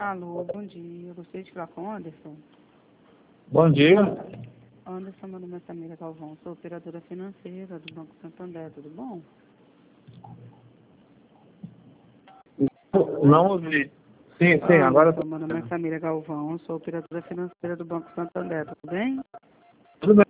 Alô, bom dia. Eu gostaria de falar com o Anderson. Bom dia. Anderson, meu nome é Samira Galvão, sou operadora financeira do Banco Santander, tudo bom? Não ouvi. Sim, agora Anderson, meu nome é Samira Galvão, sou operadora financeira do Banco Santander, tudo bem? tudo bem.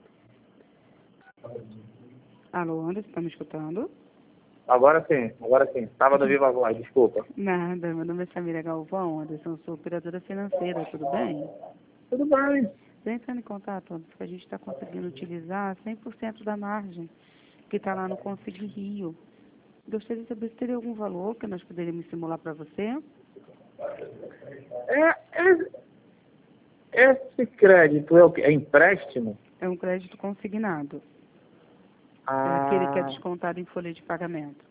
Alô, Anderson, está me escutando? Agora sim. Tava do viva voz, desculpa. Nada, meu nome é Samira Galvão, Anderson, sou operadora financeira, tudo bem? Tudo bem. Vem entrando em contato, Anderson, que a gente está conseguindo utilizar 100% da margem que está lá no Consigne Rio. Gostaria de saber se teria algum valor que nós poderíamos simular para você. Esse crédito é o quê? É empréstimo? É um crédito consignado. É aquele que é Ah, descontado em folha de pagamento.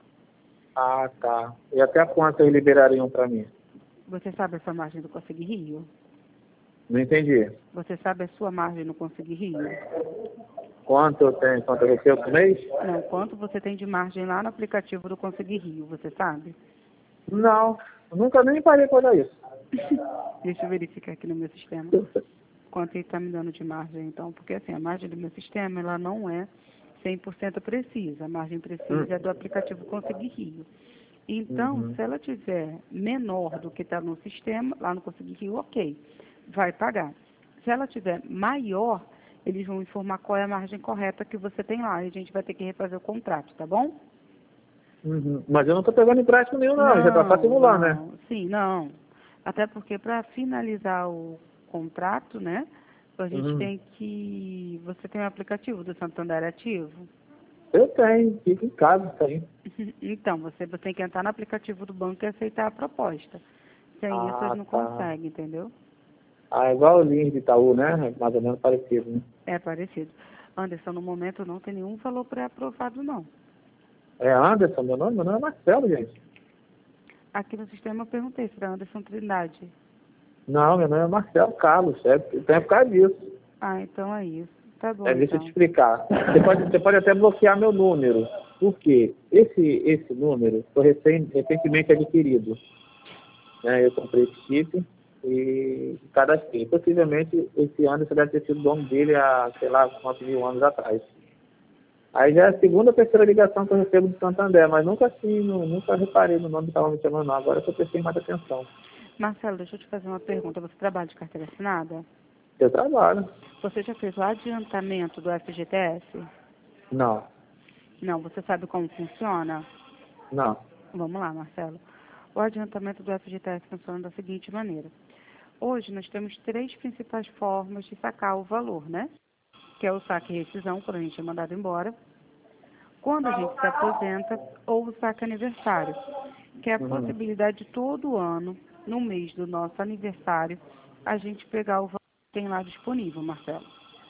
tá. E até quanto eles liberariam para mim? Você sabe a sua margem do Consigne Rio? Não entendi. Você sabe a sua margem no Consigne Rio? Quanto eu tenho? Quanto eu recebo por mês? Não, quanto você tem de margem lá no aplicativo do Consigne Rio, você sabe? Não, eu nunca nem parei para olhar isso. Deixa eu verificar aqui no meu sistema quanto ele está me dando de margem, então, porque assim, a margem do meu sistema, ela não é 100% precisa, a margem precisa é do aplicativo Consigne Rio. Então, se ela tiver menor do que está no sistema, lá no Consigne Rio, ok, vai pagar. Se ela tiver maior, eles vão informar qual é a margem correta que você tem lá, e a gente vai ter que refazer o contrato, tá bom? Mas eu não estou pegando empréstimo nenhum, não. Já está para simular, né? Não, sim, não. Até porque para finalizar o contrato, né, a gente tem que... Você tem o aplicativo do Santander ativo? Eu tenho, fica em casa, tem. Então, você tem que entrar no aplicativo do banco e aceitar a proposta. Sem isso, eles não Tá. conseguem, entendeu? É igual o link de Itaú, né? Mais ou menos parecido, né? É parecido. Anderson, no momento não tem nenhum valor pré-aprovado, não. É Anderson, meu nome? Meu nome é Marcelo, gente. Aqui no sistema eu perguntei se era Anderson Trindade. Não, meu nome é Marcelo Carlos. Então é por causa disso. Ah, então é isso. Tá bom, Deixa eu te então. explicar. Você pode até bloquear meu número. Por quê? Esse número foi recentemente adquirido. Né? Eu comprei esse chip e cadastrei. Possivelmente esse Anderson deve ter sido dono dele há, sei lá, quantos mil anos atrás. Aí já é a segunda ou terceira ligação que eu recebo do Santander, mas nunca nunca reparei no nome que estava me chamando, não. Agora que eu prestei mais atenção. Marcelo, deixa eu te fazer uma pergunta. Você trabalha de carteira assinada? Eu trabalho. Você já fez o adiantamento do FGTS? Não, Não, você sabe como funciona? não. Vamos lá, Marcelo. O adiantamento do FGTS funciona da seguinte maneira. Hoje nós temos três principais formas de sacar o valor, né? Que é o saque e rescisão, quando a gente é mandado embora, quando a gente se aposenta, ou o saque aniversário, que é a possibilidade de todo ano, no mês do nosso aniversário, a gente pegar o valor que tem lá disponível, Marcelo.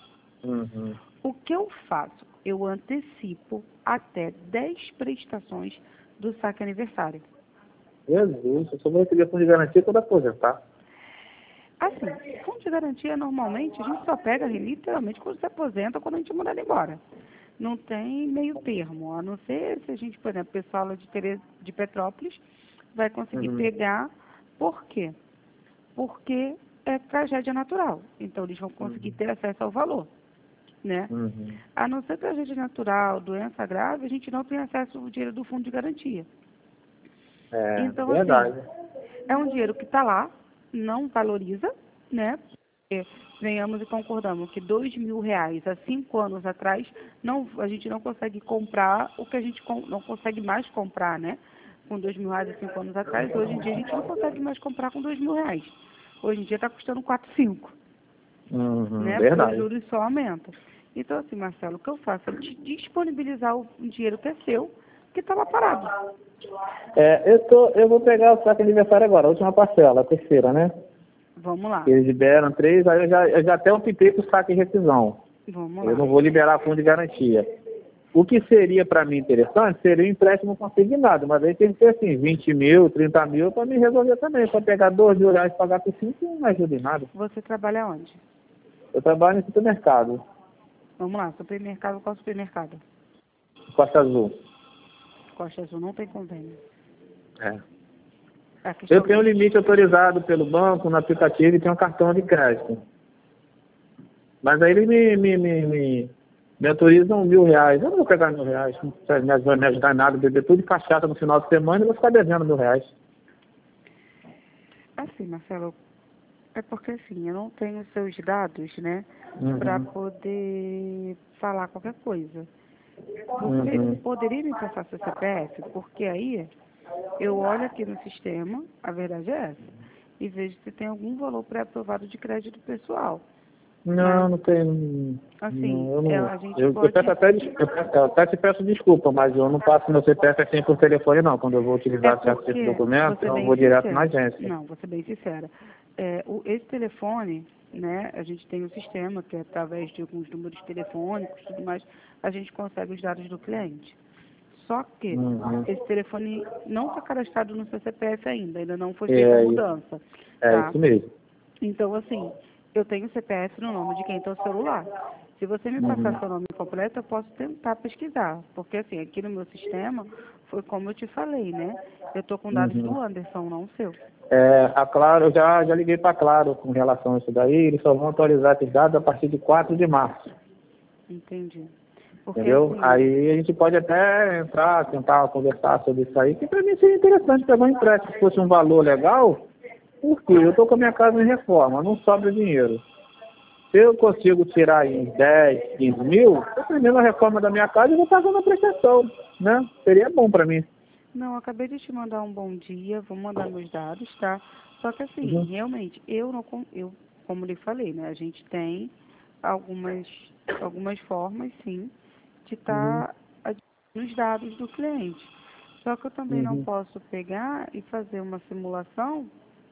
O que eu faço? Eu antecipo até 10 prestações do saque aniversário. Jesus, eu só vou receber fundo de garantia quando aposentar. Assim, fundo de garantia, normalmente, a gente só pega literalmente quando se aposenta ou quando a gente é mandado embora. Não tem meio termo, a não ser se a gente, por exemplo, o pessoal lá de Petrópolis vai conseguir pegar. Por quê? Porque é tragédia natural. Então, eles vão conseguir ter acesso ao valor, né? A não ser tragédia natural, doença grave, a gente não tem acesso ao dinheiro do fundo de garantia. Então, assim, Verdade. é um dinheiro que está lá, não valoriza, né? Porque venhamos e concordamos que R$ 2.000 há 5 anos atrás, a gente não consegue comprar o que a gente não consegue mais comprar, né? Com R$ 2.000 há 5 anos atrás, hoje em dia a gente não consegue mais comprar com R$ 2.000. Hoje em dia está custando 4, 5, né? Porque os Verdade. juros só aumentam. Então, assim, Marcelo, o que eu faço é te disponibilizar o dinheiro que é seu, que está lá parado. Eu vou pegar o saque aniversário agora, a última parcela, a terceira, né? Vamos lá. Eles liberam 3, aí eu já até optei para o saque de rescisão. Vamos Eu lá. não vou liberar fundo de garantia. O que seria para mim interessante seria um empréstimo consignado, mas aí tem que ser assim, 20 mil, 30 mil para me resolver também. Para pegar R$ 2.000 e pagar por 5, não ajuda em nada. Você trabalha onde? Eu trabalho em supermercado, Vamos lá, supermercado, qual supermercado? Costa Azul. Costa Azul não tem convênio. A questão Eu tenho um limite autorizado pelo banco, no aplicativo, e tenho um cartão de crédito. Mas aí eles me autorizam R$ 1.000. Eu não vou pegar R$ 1.000. Não vai me ajudar em nada, beber tudo de cachaça no final de semana e vou ficar devendo R$ 1.000. Assim, Marcelo, é porque assim, eu não tenho seus dados, né, para Uhum. poder falar qualquer coisa. Você Uhum. poderia me passar seu CPF? Porque aí eu olho aqui no sistema, a verdade é essa, e vejo se tem algum valor pré-aprovado de crédito pessoal. Mas, Não, não tem. assim, Não, eu não. a gente Eu pode... peço até, eu até te peço desculpa, mas eu não passo meu CPF assim por telefone, não. Quando eu vou É utilizar certo tipo de porque, documento, vou ser eu bem vou direto na sincera, agência. não, vou ser bem sincera, esse telefone, né, a gente tem um sistema que através de alguns números telefônicos e tudo mais, a gente consegue os dados do cliente. Só que Uhum. esse telefone não está cadastrado no seu CPF ainda não foi feita a É, mudança, é tá? isso mesmo. Então, assim, eu tenho o CPF no nome de quem está o celular. Se você me passar Uhum. seu nome completo, eu posso tentar pesquisar. Porque, assim, aqui no meu sistema, foi como eu te falei, né? Eu estou com dados Uhum. do Anderson, não seu. A Claro, eu já liguei para a Claro com relação a isso daí, eles só vão atualizar esses dados a partir de 4 de março. Entendi. Porque, Entendeu? assim, Aí a gente pode até entrar, tentar conversar sobre isso aí, que para mim seria interessante pegar um empréstimo, se fosse um valor legal, porque eu estou com a minha casa em reforma, não sobra dinheiro. Se eu consigo tirar em 10, 15 mil, eu termino a reforma da minha casa e vou pagando a prestação, né? Seria bom para mim. não, eu acabei de te mandar um bom dia, vou mandar meus dados, tá? Só que, assim, Uhum. realmente, eu não, eu, como lhe falei, né? A gente tem algumas, algumas formas, sim, de Uhum. estar nos dados do cliente. Só que eu também não Uhum. posso pegar e fazer uma simulação,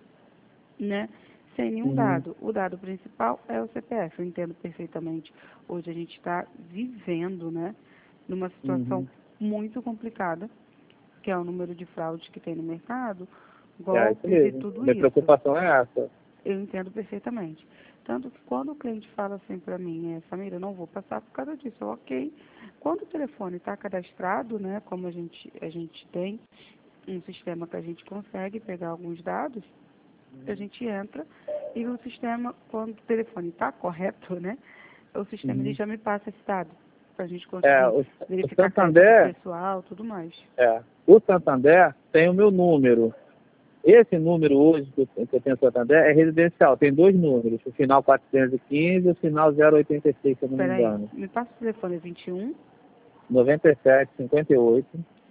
né, sem nenhum Uhum. dado. O dado principal é o CPF. Eu entendo perfeitamente. Hoje a gente está vivendo, né, numa situação Uhum. muito complicada, que é o número de fraudes que tem no mercado, É isso golpes e mesmo. tudo Minha isso. preocupação é essa. Eu entendo perfeitamente. Tanto que quando o cliente fala assim para mim, Samira, eu não vou passar por causa disso, ok. Quando o telefone está cadastrado, né, como a gente tem um sistema que a gente consegue pegar alguns dados, a gente entra e o sistema, quando o telefone está correto, né, o sistema ele Uhum. já me passa esse dado, para a gente É, conseguir o verificar crédito Santander, pessoal, tudo mais. o Santander tem o meu número. Esse número hoje que eu tenho no Santander é residencial, tem dois números, o final 415 e o final 086, se eu não me Espera aí, engano. me passa o telefone 21 97 58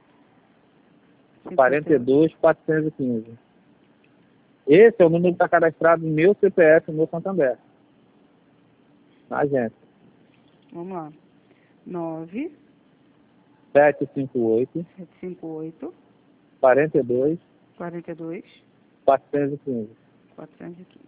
58. 42 415. Esse é o número que está cadastrado no meu CPF, no meu Santander, na agência. Vamos lá. 9 758 758 42 42 415. 415.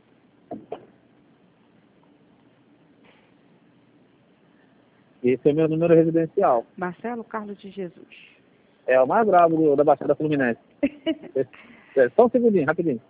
Esse é o meu número residencial. Marcelo Carlos de Jesus. É o mais bravo da Baixada Fluminense. Só um segundinho, rapidinho.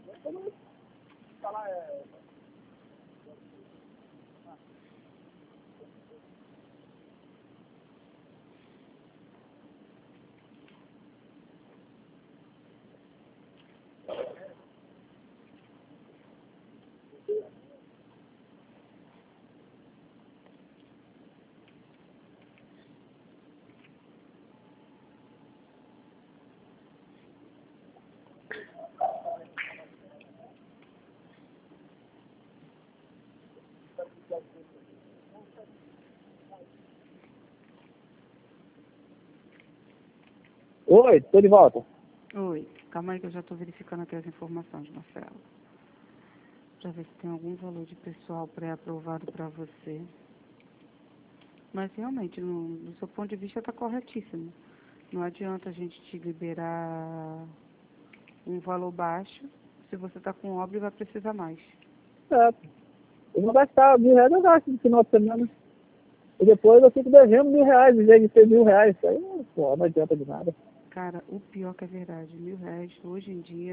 Oi, estou de volta. Oi, calma aí que eu já estou verificando aqui as informações, Marcelo. Para ver se tem algum valor de pessoal pré-aprovado para você. Mas realmente, do seu ponto de vista, está corretíssimo. Não adianta a gente te liberar um valor baixo se você está com obra e vai precisar mais. Certo. Eu vou gastar R$ 1.000, eu gasto no final de semana. E depois eu fico devendo R$ 1.000, em vez de ser R$ 1.000. Isso aí, pô, não adianta de nada. Cara, o pior que é verdade, R$ 1.000 hoje em dia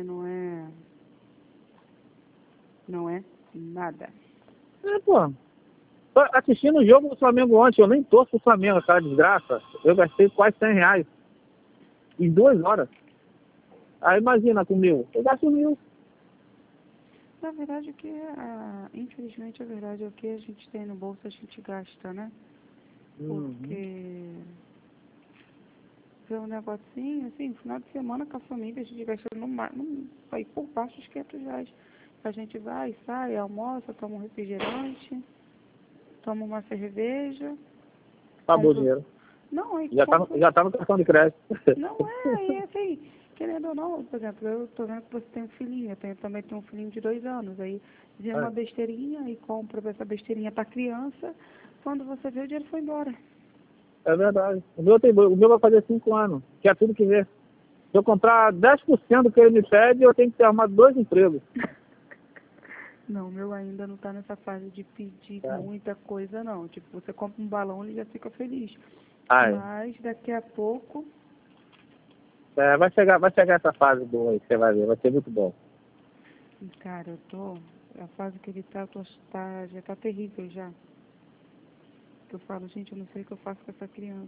não é nada. Pô. Tô assistindo o jogo do Flamengo ontem, eu nem torço pro Flamengo, tá? Desgraça. Eu gastei quase R$ 100 em 2 horas. Aí imagina com 1.000. Eu gasto 1.000. Na verdade, infelizmente, a verdade é o que a gente tem no bolso, a gente gasta, né? Porque ver um negocinho, assim, no final de semana com a família, a gente gasta vai por baixo dos R$ 500. A gente vai, sai, almoça, toma um refrigerante, toma uma cerveja. Acabou o dinheiro. Não, aí Já tá no cartão de crédito. Não aí assim, querendo ou não, por exemplo, eu tô vendo que você tem um filhinho, também tenho um filhinho de 2 anos, aí vê uma besteirinha e compra essa besteirinha pra criança, quando você vê o dinheiro foi embora. É verdade. O meu vai fazer 5 anos, que é tudo que vê. Se eu comprar 10% do que ele me pede, eu tenho que ter arrumado 2 empregos. Não, o meu ainda não tá nessa fase de pedir muita coisa, não. Tipo, você compra um balão, ele já fica feliz. Mas daqui a pouco... vai chegar essa fase boa aí, você vai ver, vai ser muito bom. Cara, a fase que ele tá, já tá terrível já. Eu falo, gente, eu não sei o que eu faço com essa criança.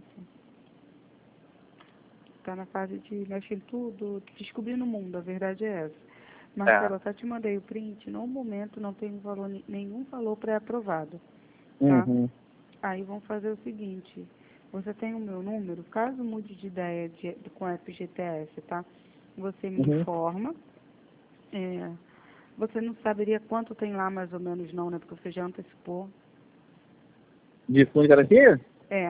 Tá na fase de mexer em tudo, descobrindo o mundo, a verdade é essa. Marcelo, eu só te mandei o print, no momento não tem nenhum valor pré-aprovado, tá? Aí vamos fazer o seguinte, você tem o meu número, caso mude de ideia com a FGTS, tá? Você me informa, você não saberia quanto tem lá mais ou menos não, né? Porque você já antecipou. De fundo de garantia?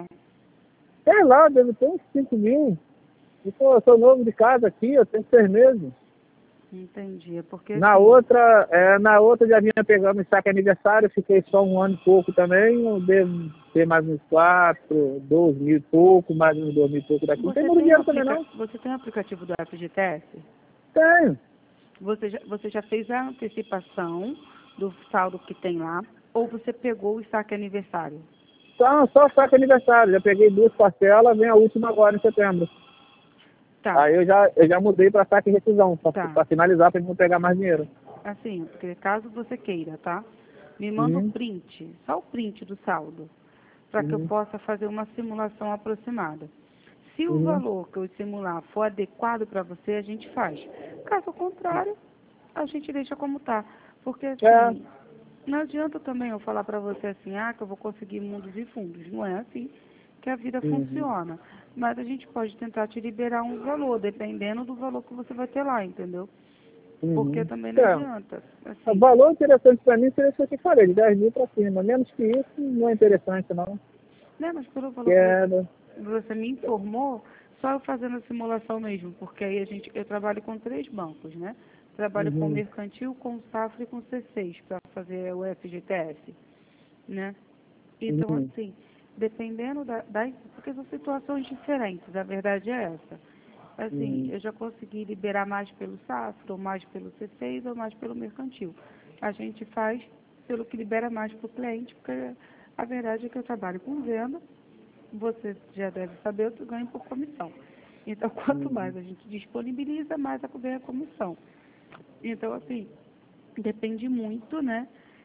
Sei lá, deve ter uns 5.000. Eu sou novo de casa aqui, eu tenho 6 meses. Entendi, é porque na assim, outra já vinha pegando saque aniversário, fiquei só 1 ano e pouco também, eu devo ter mais uns 2.000 e pouco, mais uns 2.000 e pouco daqui. Não tem muito dinheiro também não. Você tem o aplicativo do FGTS? Tenho. Você já fez a antecipação do saldo que tem lá, ou você pegou o saque aniversário? Só saque aniversário, já peguei 2 parcelas, vem a última agora em setembro. Tá. Aí eu já mudei para saque e rescisão, para finalizar, para não pegar mais dinheiro. Assim, porque caso você queira, tá? Me manda o print, só o print do saldo, para que eu possa fazer uma simulação aproximada. Se o valor que eu simular for adequado para você, a gente faz. Caso contrário, a gente deixa como tá. Porque assim, não adianta também eu falar para você assim, que eu vou conseguir mundos e fundos. Não é assim que a vida funciona. Mas a gente pode tentar te liberar um valor, dependendo do valor que você vai ter lá, entendeu? Porque também não adianta. Assim, o valor interessante para mim seria isso que eu falei, de 10.000 para cima. Menos que isso, não é interessante, não. Né, mas pelo valor que você me informou, só eu fazendo a simulação mesmo, porque aí eu trabalho com 3 bancos, né? Trabalho com Mercantil, com Safra e com C6 para fazer o FGTS, né? Então, assim, dependendo porque são situações diferentes, a verdade é essa. Assim, eu já consegui liberar mais pelo Safra, ou mais pelo C6, ou mais pelo Mercantil. A gente faz pelo que libera mais para o cliente, porque a verdade é que eu trabalho com venda, você já deve saber, eu ganho por comissão. Então, quanto mais a gente disponibiliza, mais vem a comissão. Então, assim, depende muito, né,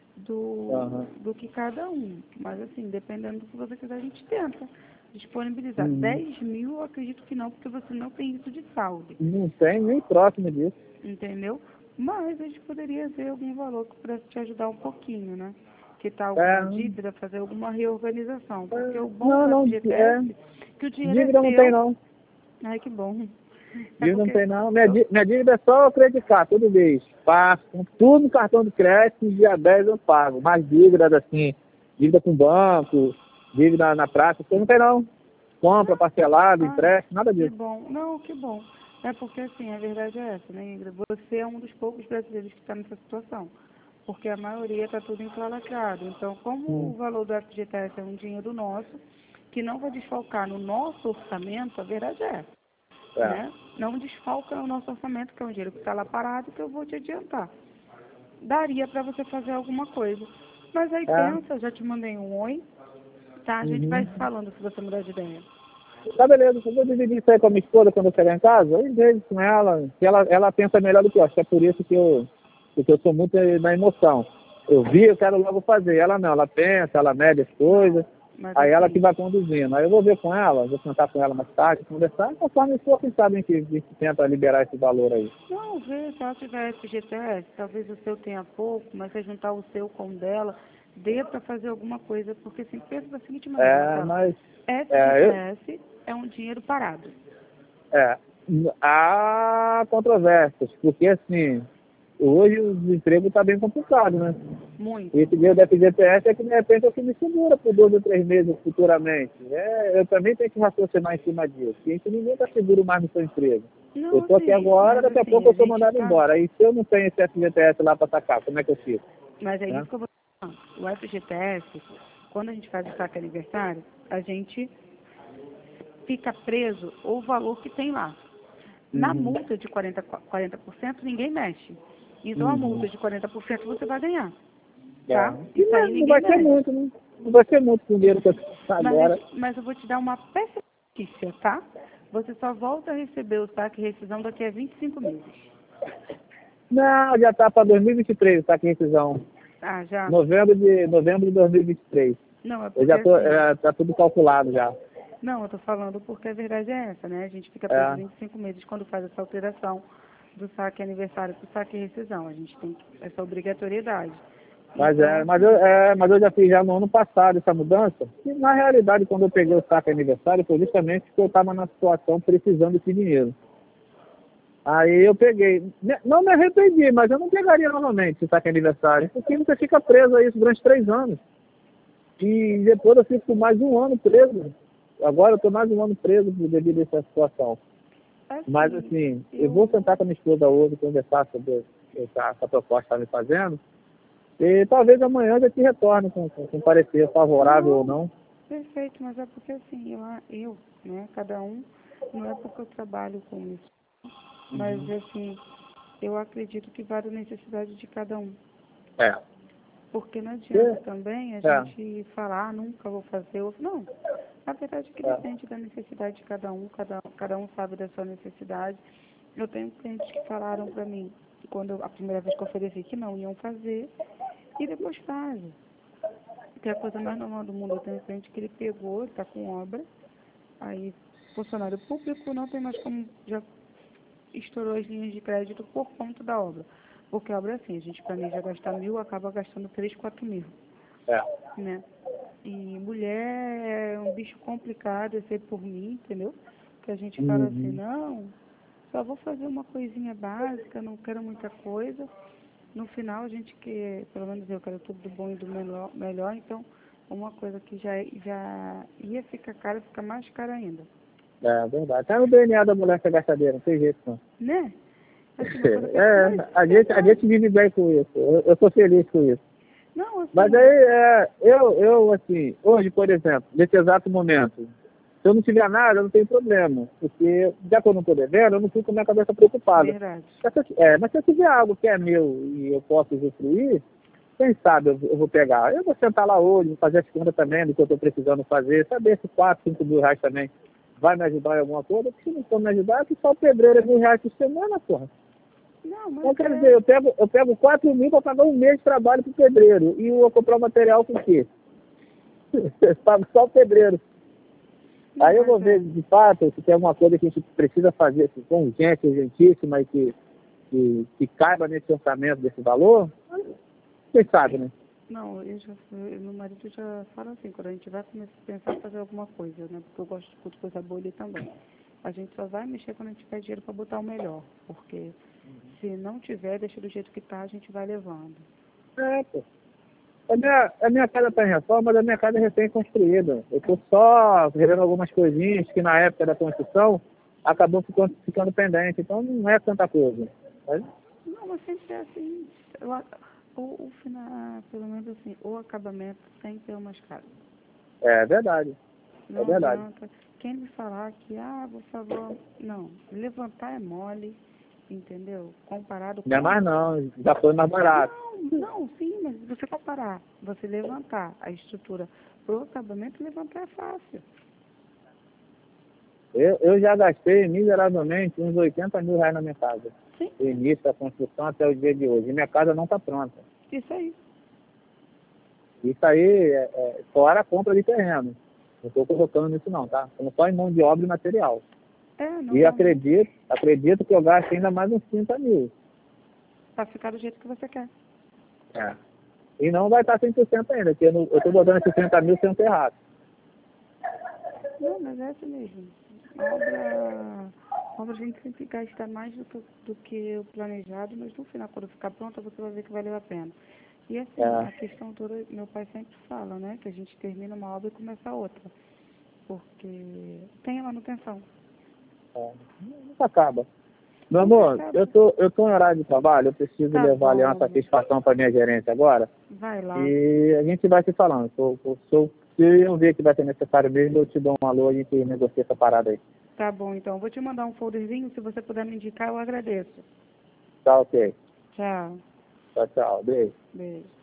do que cada um. Mas, assim, dependendo do que você quiser, a gente tenta disponibilizar. 10.000, eu acredito que não, porque você não tem isso de saldo. Não tem nem próximo disso. Entendeu? Mas a gente poderia ver algum valor que pudesse te ajudar um pouquinho, né? Que tal alguma dívida, fazer alguma reorganização. Porque o bom do FGTS que o dinheiro dívida é seu. Não tem, não. Ai, que bom. Dívida não tem, não. Minha dívida é só acreditar todo mês. Passo tudo no cartão de crédito, dia 10 eu pago. Mais dívidas, assim, dívida com banco, dívida na praça, isso não tem, não. Compra, parcelado, empréstimo, nada disso. Que bom. Não, que bom. É porque, assim, a verdade é essa, né, Ingrid? Você é um dos poucos brasileiros que está nessa situação. Porque a maioria está tudo encalacrado. Então, como o valor do FGTS é um dinheiro nosso, que não vai desfalcar no nosso orçamento, a verdade é essa. Né? Não desfalca o nosso orçamento, que é um dinheiro que está lá parado, que eu vou te adiantar. Daria para você fazer alguma coisa. Mas aí pensa, já te mandei um oi, tá? A gente vai se falando se você mudar de ideia. Tá, beleza. Eu vou dividir isso aí com a minha esposa quando eu chegar em casa. Eu vejo com ela, que ela pensa melhor do que eu. Acho que é por isso que eu sou muito na emoção. Eu quero logo fazer. Ela não, ela pensa, ela mede as coisas. Aí ela assim, que vai conduzindo. Aí eu vou ver com ela, vou sentar com ela mais tarde, conversar, conforme for, quem sabe a gente tenta liberar esse valor aí. não, vê, se ela tiver FGTS, talvez o seu tenha pouco, mas se juntar o seu com o dela, dê para fazer alguma coisa, porque assim, pensa da seguinte maneira, É, Marcelo, mas eu, FGTS é um dinheiro parado. é, há controvérsias, porque assim, hoje o desemprego está bem complicado, né? Muito. E esse dinheiro da FGTS é que de repente é o que me segura por 2 ou 3 meses futuramente. Eu também tenho que raciocinar em cima disso. Porque ninguém está seguro mais no seu emprego. Eu Não, estou aqui assim, agora, mas daqui a assim, pouco a eu sou gente mandado tá. embora. E se eu não tenho esse FGTS lá para sacar, como é que eu fico? Mas é Né? isso que eu vou falar. O FGTS, quando a gente faz o saque aniversário, a gente fica preso o valor que tem lá. Na Uhum. multa de 40% ninguém mexe. Então a Uhum. multa de 40% você vai ganhar, É. tá? E Isso aí não ninguém vai ser mexe. muito, né? Não vai ser muito o dinheiro que eu agora. Mas eu vou te dar uma péssima notícia, tá? Você só volta a receber o saque e rescisão daqui a 25 meses. Não, já está para 2023, tá aqui em rescisão. Ah, já? Novembro de 2023. Não, é Eu porque já tô, assim. tá tudo calculado já. Não, eu tô falando porque a verdade é essa, né? A gente fica preso É. 25 meses quando faz essa alteração do saque aniversário para o saque e rescisão. A gente tem essa obrigatoriedade. Mas, Então, assim, mas eu já fiz já no ano passado essa mudança. E na realidade, quando eu peguei o saque aniversário, foi justamente porque eu estava na situação precisando desse dinheiro. Aí eu peguei. Não me arrependi, mas eu não pegaria novamente esse saque aniversário, porque você fica preso a isso durante 3 anos. E depois eu fico mais um ano preso. Agora eu estou mais um ano preso devido a essa situação. Mas assim, assim, eu vou sentar com a minha esposa hoje, conversar sobre essa proposta que está me fazendo. E talvez amanhã eu já te retorne com parecer favorável ou não, não. perfeito, mas é porque assim, né, cada um, não é porque eu trabalho com isso, mas assim, eu acredito que vai da necessidade de cada um. É. Porque não adianta É. também a É. gente falar, ah, nunca vou fazer, ou não. Na verdade é que É. depende da necessidade de cada um sabe da sua necessidade. Eu tenho clientes que falaram para mim, a primeira vez que eu ofereci que não iam fazer, e depois fazem. Que é a coisa mais normal do mundo. Eu tenho um cliente que ele pegou, ele está com obra, aí funcionário público não tem mais como, já estourou as linhas de crédito por conta da obra. Porque a obra é assim, a gente planeja gastar 1.000, acaba gastando 3, 4 mil, É. né? E mulher é um bicho complicado, eu sei por mim, entendeu? Que a gente fala assim, Uhum. não, só vou fazer uma coisinha básica, não quero muita coisa. No final a gente quer, pelo menos eu quero tudo do bom e do melhor, então uma coisa que já ia ficar cara, fica mais cara ainda. É verdade. Tá no DNA da mulher que é gastadeira, não tem jeito não. Né? Assim, uma coisa que é mais É, a verdade. gente vive bem com isso. Eu sou feliz com isso. Não, assim, Mas aí, assim, hoje, por exemplo, nesse exato momento, se eu não tiver nada, não tem problema. Porque, já que eu não estou devendo, eu não fico com a minha cabeça preocupada. verdade. Mas se eu tiver algo que é meu e eu posso usufruir, quem sabe eu vou pegar. Eu vou sentar lá hoje, vou fazer as contas também do que eu estou precisando fazer, saber se 4, 5 mil reais também vai me ajudar em alguma coisa. Porque se não for me ajudar, é que só o pedreiro é 1.000 reais por semana, porra. Não, Então, mas quer dizer, eu pego 4 mil para pagar um mês de trabalho para o pedreiro. E eu vou comprar o material com o quê? Eu pago só o pedreiro. não, Aí eu mas vou ver, de fato, se tem alguma coisa que a gente precisa fazer assim, com urgência, urgentíssima, e que caiba nesse orçamento desse valor. Quem sabe, né? não, meu marido já fala assim, quando a gente vai começar a pensar em fazer alguma coisa, né? Porque eu gosto de coisa boa ali também. A gente só vai mexer quando a gente tiver dinheiro para botar o melhor. Porque se não tiver, deixa do jeito que tá, a gente vai levando. Pô. A minha casa está em reforma, mas a minha casa é recém-construída. Eu estou só revendo algumas coisinhas que na época da construção acabou ficando pendente. Então não é tanta coisa. Mas, Não, mas sempre é assim. O final, pelo menos assim, o acabamento sempre é mais caro. é verdade. É Não verdade. adianta. Quem me falar que, por favor, não, levantar é mole, entendeu? Comparado Não é com. mais não, já foi mais barato. Não, sim, mas se você comparar, você levantar a estrutura pro acabamento, levantar é fácil. Eu já gastei miseravelmente uns 80 mil reais na minha casa. Sim, Do início da construção até o dia de hoje. E minha casa não está pronta. isso aí. Isso aí fora a compra de terreno. Não estou colocando nisso não, tá? Estamos só em mão de obra e material. Não, E acredito que eu gasto ainda mais uns 30 mil. para ficar do jeito que você quer. É. E não vai estar 100% ainda, porque eu estou botando esses 30 mil sem um terraço. Não, mas é assim mesmo. Obra a gente sempre gasta mais do que o planejado, mas no final, quando ficar pronta, você vai ver que valeu a pena. E assim, a questão toda, meu pai sempre fala, né, que a gente termina uma obra e começa outra. Porque tem a manutenção. Nunca acaba. Meu amor, eu tô em horário de trabalho, eu preciso Tá levar ali uma bom, satisfação para minha gerência agora. vai lá. E a gente vai se falando. Se eu ver que vai ser necessário mesmo, eu te dou um alô e a gente negocia essa parada aí. Tá bom, então. Vou te mandar um folderzinho, se você puder me indicar, eu agradeço. Tá ok. Tchau. Tchau, tchau. Beijo. Beijo.